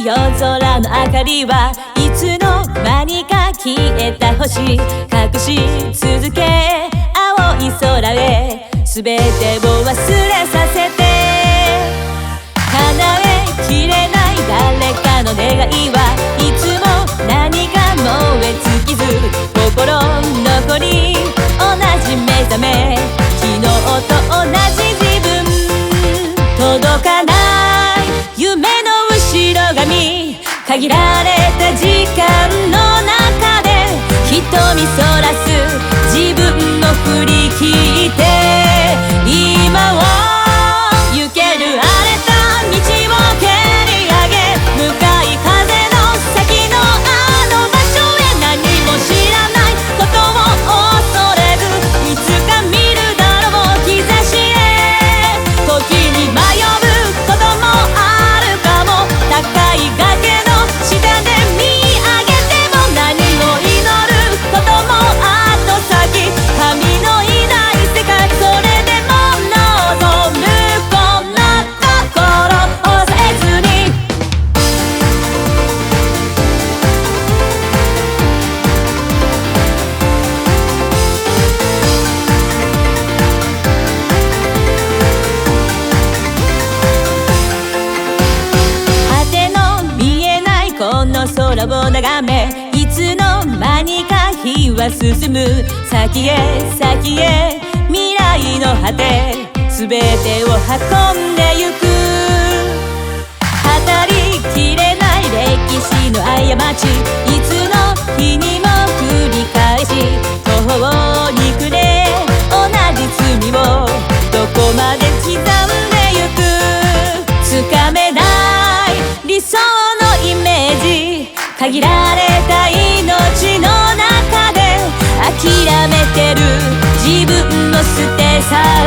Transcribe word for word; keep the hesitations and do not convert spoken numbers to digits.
夜空の明かりはいつの間にか消えた星隠し続け青い空へ全てを忘れさせて叶えきれない誰かの願いはいつも何か燃え尽きず心残り同じ目覚め昨日と同じ自分届かない夢の後ろ髪限られた時間の中で瞳そらす自分を振り切って今を行ける荒れた道を蹴り上げ向かい風の先のあの場所へ何も知らないことを恐れずいつか見るだろう兆しへ時に迷うこともあるかも高い崖の下で見上げても何を祈ることも後先神のいない世界それでも望むこんな心抑えずに果ての見えないこの空を眺めいつの間にか日は進む先へ先へ未来の果て全てを運んでゆく語りきれない歴史の過ちいつの日にも繰り返し途方に暮れ同じ罪をどこまで刻んでゆくつかめない理想のイメージ限られた命の中で諦めてる自分を捨て去